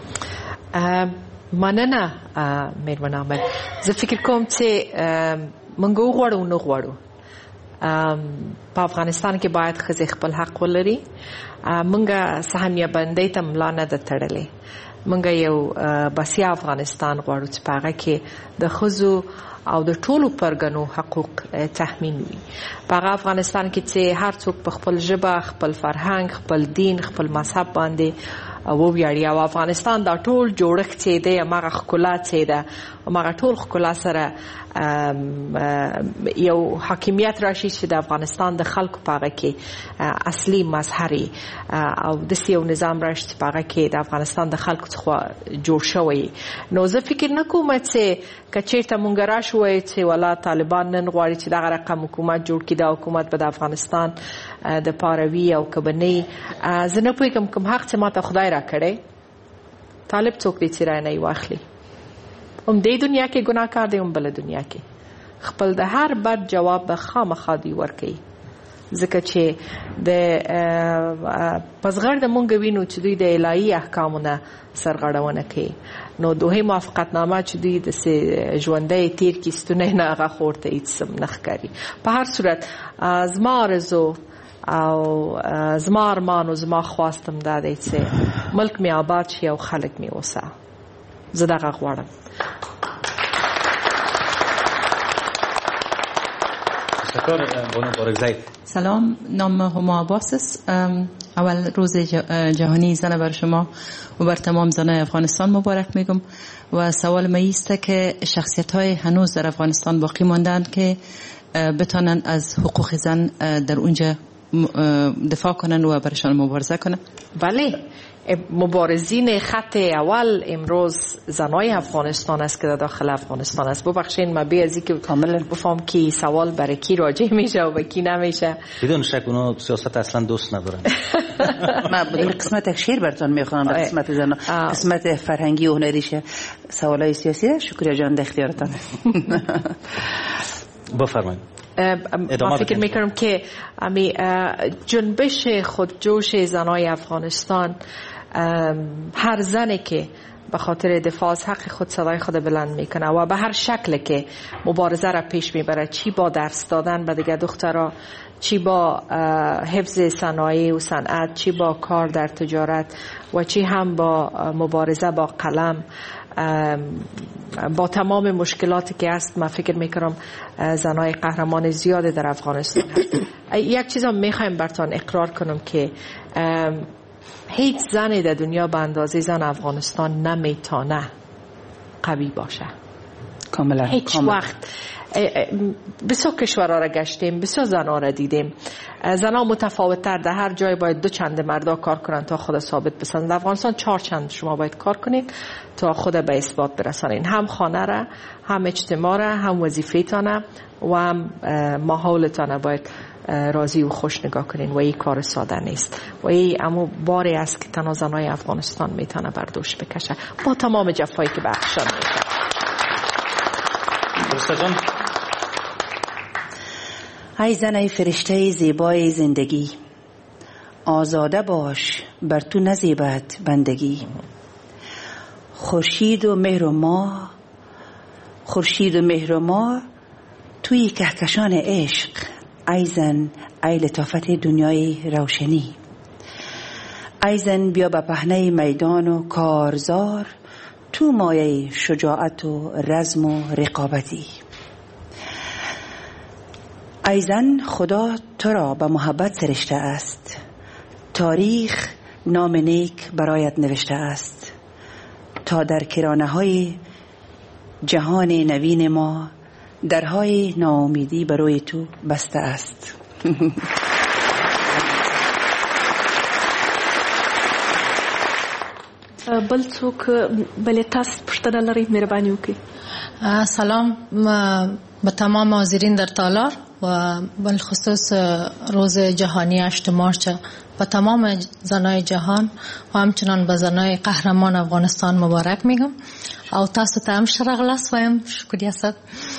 مننه مېرمن عامر. زه فکر کوم چې موږ وغواړو نه غواړو په افغانستان کې باید ښځې خپل حق ولري. موږ سهمیه بندۍ ته ملا نه ده تړلې. موږ یو بسیا افغانستان غواړو چې په هغه کې د ښځو او د ټولو پرګنو حقوق تضمین وي. په هغه افغانستان کې چې هر څوک په خپل ژبه خپل فرهنګ خپل دین خپل مذهب باندې وویاړي او افغانستان دا ټول جوړښت چې دی هماغه ښکلا چې ده هماغه ټول ښکلا سره یو حاکمیت راشي چې د افغانستان د خلکو په هغه کې اصلي مظهري او داسې یو نظام راشي چې په هغه کې د افغانستان د خلکو څخه جوړ شوی. نو زه فکر نه کوم چې که چېرته مونږ راشو وایو چې والا طالبان نن غواړي چې دغه رقم حکومت جوړ کړي دا حکومت به د افغانستان دپاره وي او که به نه وي. زه نه پوهېږم کوم حق چې ما ته خدای را کړی طالب څوک دی چې رای نه یې واخلي. هم دې دنیا کې ګناهکار دی هم بله دنیا کې خپل د هر بد جواب به خامخا دوی ورکوي ځکه چې د پزغر د مونږ وینو چې دوی د الهي احکامو نه سرغړونه کوي. نو دوی موافقتنامه چې دوی د ژوندی تیر کې ستونی نه هغه خو ورته هېڅ هم نه ښکاري. په هر صورت زما آرزو او زما ارمان او زما خواستم دا دی چې ملک مې آباد شي او خلک مې اوسه. زه دغه غواړم. سلام، نام هما عباس است. اول روز جهانی زن بر شما و بر تمام زنای افغانستان مبارک میگم و سوال ما است که شخصیت های هنوز در افغانستان باقی ماندند که بتانند از حقوق زن در اونجا دفاع کنن و برشان مبارزه کنن. بله، مبارزین خط اول امروز زنای افغانستان است که در داخل افغانستان است. ببخشید من بی از اینکه کاملا بفهم کی سوال برای کی راجع میشه و به کی نمیشه. بدون شک اونا سیاست اصلا دوست ندارن. من بدون قسمت شیر براتون میخوام، قسمت زن قسمت فرهنگی و هنریشه سوالای سیاسی را شکریه جان در اختیارتان. بفرمایید. من فکر میکنم که امی جنبش خودجوش زنای افغانستان، هر زنی که به خاطر دفاع از حق خود صدای خود بلند میکنه و به هر شکل که مبارزه را پیش میبره، چی با درس دادن به دیگه دخترها، چی با حفظ صنایع و صنعت، چی با کار در تجارت و چی هم با مبارزه با قلم، با تمام مشکلاتی که هست، من فکر میکنم زنای قهرمان زیاده در افغانستان هست. یک چیز هم میخوایم براتون اقرار کنم که هیچ زنی در دنیا به اندازه زن افغانستان نمیتونه قوی باشه. کاملا. هیچ کاملا. وقت بسیار کشورها را گشتیم، بسیار زنها را دیدیم، زنها متفاوت‌تر در هر جای باید دو چند مردا کار کنن تا خود ثابت بسازن. در افغانستان چهار چند شما باید کار کنید تا خود به اثبات برسانید، هم خانه را، هم اجتماع را، هم وظیفه‌تان و هم ماحولتان باید راضی و خوش نگاه کنین و این کار ساده نیست و این امو باری است که تنها زنای افغانستان میتونه بر دوش بکشه با تمام جفایی که بخشان میشه. درسته. ای زن، ای فرشته زیبای زندگی، آزاده باش بر تو نزیبد بندگی. خورشید و مهر و ماه، خورشید و مهر و ماه توی کهکشان عشق. ای زن، ای لطافت دنیای روشنی. ای زن، بیا به پهنه میدان و کارزار، تو مایه شجاعت و رزم و رقابتی. ای زن، خدا تو را به محبت سرشته است، تاریخ نام نیک برایت نوشته است، تا در کرانه های جهان نوین ما درهای ناامیدی برای تو بسته است. بل څوک بلې تاسو پوښتنه لرئ مهرباني وکړئ. سلام به تمام حاضرین در تالار و بالخصوص روز جهانی هشت مارچ به تمام زنای جهان و همچنان به زنای قهرمان افغانستان مبارک میگم او تاسو ته هم شرغلاس وایم. شکریه ست.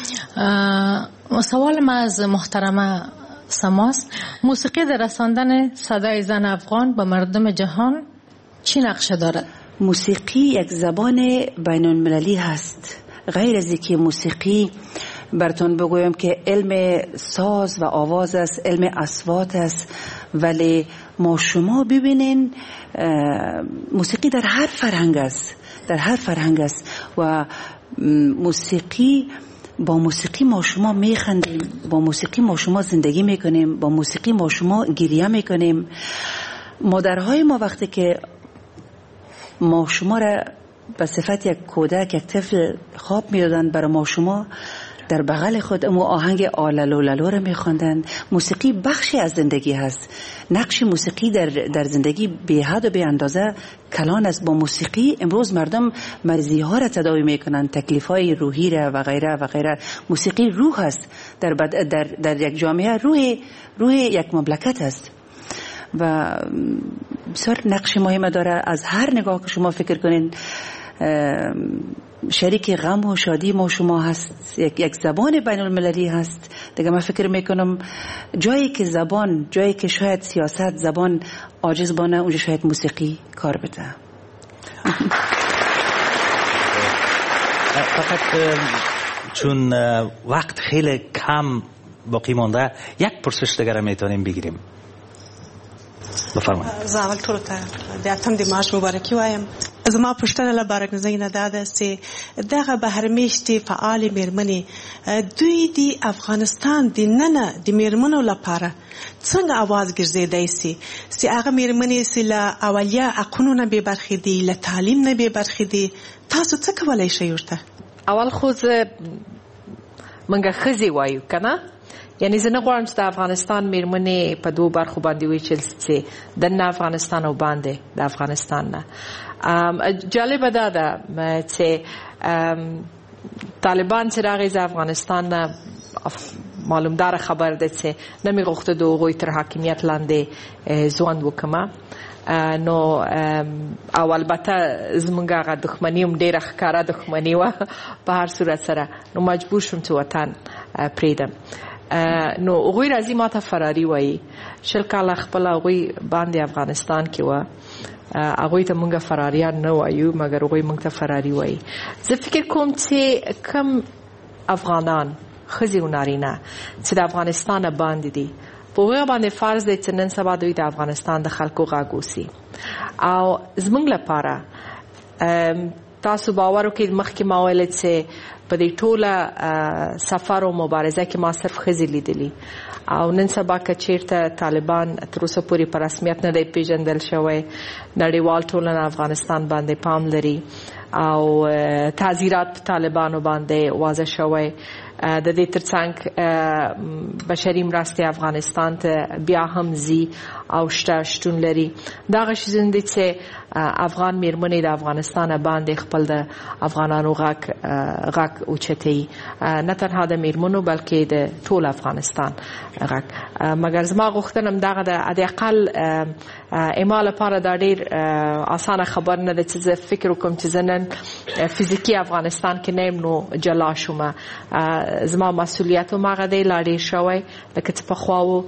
سوال ما از محترمه سماس، موسیقی در رساندن صدای زن افغان به مردم جهان چی نقشه دارد؟ موسیقی یک زبان بین المللی هست. غیر از اینکه موسیقی براتون بگویم که علم ساز و آواز است، علم اصوات است، ولی ما شما ببینین موسیقی در هر فرهنگ است، در هر فرهنگ است و موسیقی، با موسیقی ما شما میخندیم، با موسیقی ما شما زندگی میکنیم، با موسیقی ما شما گریه میکنیم. مادرهای ما وقتی که ما شما را به صفت یک کودک، یک طفل خواب میدادن، برای ما شما در بغل خود امو آهنگ آلالو لالو را میخواندن. موسیقی بخشی از زندگی هست. نقش موسیقی در در زندگی بی حد و بی اندازه کلان است. با موسیقی امروز مردم مرضی ها را تداوی میکنن، تکلیف های روحی را و غیره و غیره. موسیقی روح است در در در یک جامعه، روح روح یک مملکت است و بسیار نقش مهم داره. از هر نگاه که شما فکر کنین شریک غم و شادی ما شما هست. یک, یک زبان بین المللی هست دیگه. من فکر میکنم جایی که زبان، جایی که شاید سیاست زبان عاجز بانه، اونجا شاید موسیقی کار بده. فقط چون وقت خیلی کم باقی مانده، یک پرسش دیگر میتونیم بگیریم. بفرمایید. زه اول ټولو ته د اتم د مارچ مبارکي وایم زما پوښتنه له بارګزینه دا ده چې دغه بهرمیشتې فعالې میرمنې دوی د افغانستان د ننه د میرمنو لپاره څنګه اواز ګرځېدی سي چې هغه میرمنې چې له اولیا حقونو نه بې برخې دي، له تعلیم نه بې برخې دي، تاسو څه کولی شئ ورته؟ اول خو زه موږ ښځې وایو که نه، یعنی زه نه غواړم چې د افغانستان میرمنې په دوو برخو باندې ویچل چې دننه افغانستان او باندې د افغانستان نه. جالبه دا ده چې طالبان چې راغی د افغانستان نه معلومداره خبر ده چې نه مې غوښته د هغوی تر حاکمیت لاندې ژوند وکړم، نو او البته زمونږ هغه دښمني هم ډېره ښکاره دښمني وه په هر صورت سره، نو مجبور شوم چې وطن پرېږدم. نو هغوی راځي ما ته فراري وایي. شل کاله خپله هغوی باندې افغانستان کې وه، هغوی ته مونږ فراریان نه وایو مګر هغوی مونږ ته فراري وایي. زه فکر کوم چې کم افغانان ښځې و نارینه چې د افغانستان نه باندې دي په هغوی باندې فرض دی چې نن سبا دوی د افغانستان د خلکو غږ اوسي. او زمونږ لپاره تاسو باور وکړئ مخکې ما ویل چې په دې ټوله سفر او مبارزه کې ما صرف ښځې لیدلي، او نن سبا که چیرته طالبان تر اوسه پورې په رسمیت نه دی پیژندل شوی، نړیوال ټولنه افغانستان باندې پام لري او تعزیرات په طالبانو باندې واضح شوی، د دې ترڅنګ بشري مرستې افغانستان ته بیا هم ځي او شته شتون لري. دغه شیزونه دي چې افغان میرمنې د افغانستان باندې خپل د افغانانو غږ غږ اوچتوي، نه تنها د میرمنو بلکې د ټول افغانستان غږ. مګر زما غوښتنه همدغه ده، حداقل اما لپاره دا ډېر اسانه خبر نه ده چې زه فکر وکړم چې زه نن فزیکي افغانستان کې نه یم نو جلا شومه. زما مسؤلیت هم هغه دی لا ډېر شوی لکه چې پخوا و،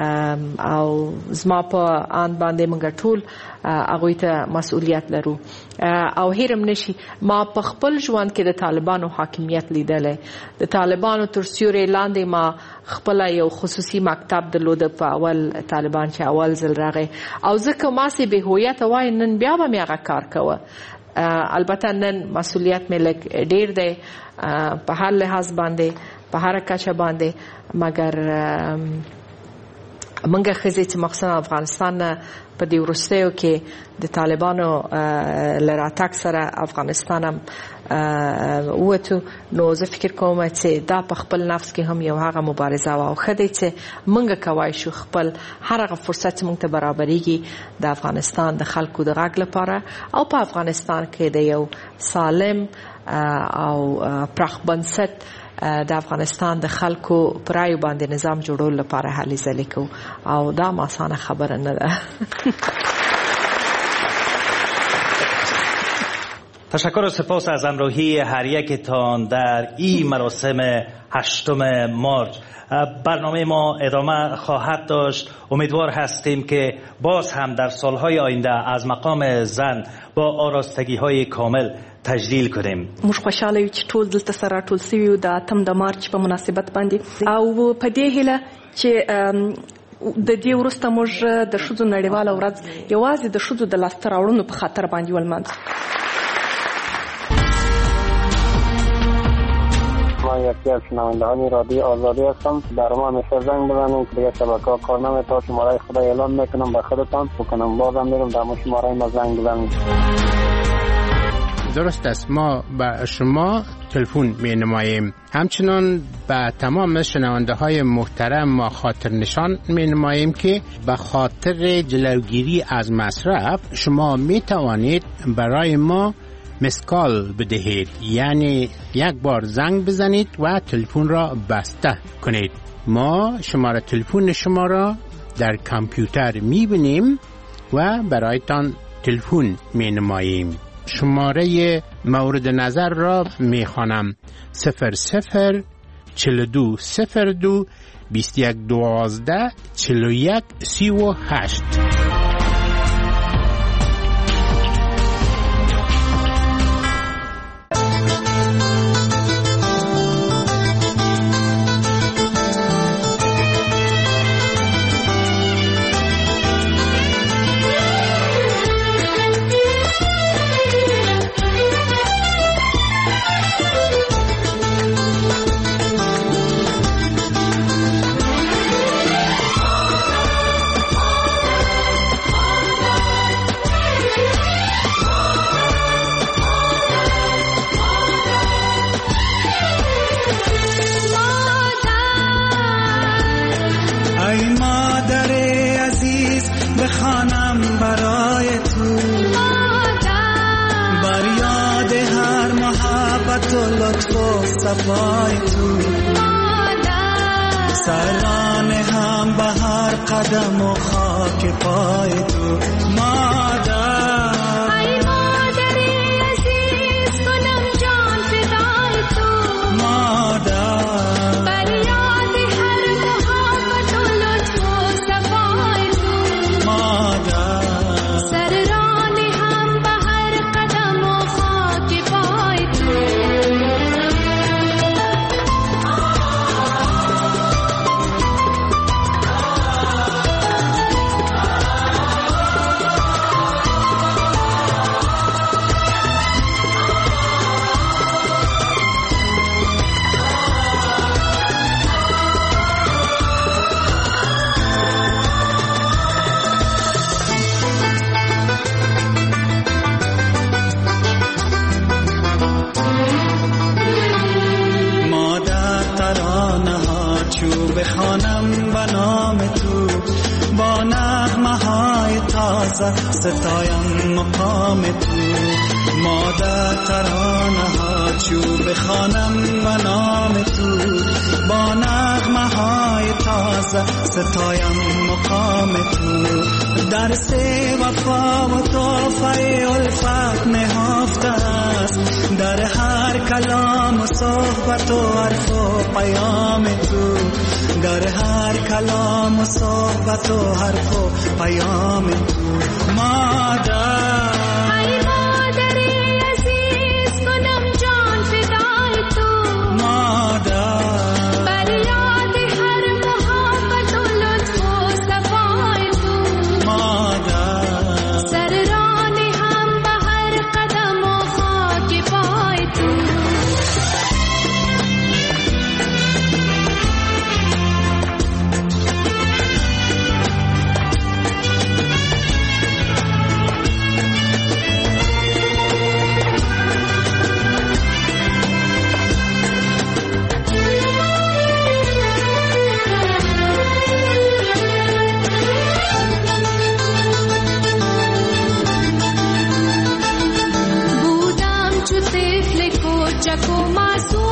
او زما په آن باندې موږ ټول هغوی ته مسؤلیت لرو. او هیرم نشي ما په خپل ژوند کې د طالبانو حاکمیت لیدلی، د طالبانو تر سیوري لاندې ما خپله یو خصوصي مکتب درلوده په اول طالبان چې اول ځل راغی، او ځکه ما سې بې هویته وای نن بیا به مې هغه کار کوه. البته نن مسؤلیت مې لږ ډېر دی په هر لحاظ باندې، په هره کچه باندې، مګر موږ ښځې چې مخصوصا افغانستان نه په دې وروستیو کې د طالبانو له راتګ سره افغانستان هم ووتو، نو زه فکر کوم چې دا په خپل نفس کې هم یو هغه مبارزه وه، او ښه دی چې موږ کولی شو خپل هر هغه فرصت چې موږ ته برابریږي د افغانستان د خلکو د غږ لپاره او په افغانستان کې د یو سالم او پراخ بنسټ د افغانستان د خلکو پر رایو باندې نظام جوړولو لپاره هلې ځلې کوو، او دا هم اسانه خبره نه ده. تشکر و سپاس از همراهی هر یکتان در این مراسم هشتم مارچ. برنامه ما ادامه خواهد داشت. امیدوار هستیم که باز هم در سالهای آینده از مقام زن با آراستگی‌های کامل تجلیل کنیم. موږ خوشاله یو چې ټول دلته سره ټول سوي یو د اتم د مارچ په مناسبت باندې، او په دې هیله چې د دې وروسته موږ د ښځو نړیواله ورځ یوازې د ښځو د لاسته راوړنو په خاطر باندې ولمانځو. ما یکی از شنوندگان رادیو آزادی هستم. در ما همیشه زنگ بزنید که دیگه شبکه‌ها کار نمی‌کنه. شماره خدا اعلام میکنم به خودتان بکنم، بازم میرم در شماره ما زنگ بزنید. درست است، ما به شما تلفن می نماییم. همچنان به تمام شنونده های محترم ما خاطر نشان می نماییم که به خاطر جلوگیری از مصرف شما می توانید برای ما مسکال بدهید، یعنی یک بار زنگ بزنید و تلفن را بسته کنید. ما شماره تلفن شما را در کامپیوتر می بینیم و برایتان تلفن می نماییم. شماره مورد نظر را می خوانم: صفر صفر چهل و دو صفر دو بیست و یک دوازده چهل و یک سی و هشت. محبت و لطف و صفای تو سران هم به هر قدم و خاک پای تو مادر ای مادری عزیز کنم جان فدای تو مادر بر یاد هر محبت و لطف و صفای تو مادر سر ران هم به هر قدم و خاک پای تو بخوانم به نام تو با نغمه های تازه ستایم مقام تو مادر ترانه ها چو بخوانم به نام تو با نغمه های تازه ستایم مقام تو درس وفا و تحفه الفت نهفته است در هر کلام و صحبت و حرف و پیام تو در هر کلام و صحبت و حرف و پیام تو مادر ای مادری عزیز کنم جان فدای تو مادر بر یاد هر محبت و لطف و صفای تو مادر سر ران هم به هر قدم و خاک پای تو بودم چو طفل کوچک و معصوم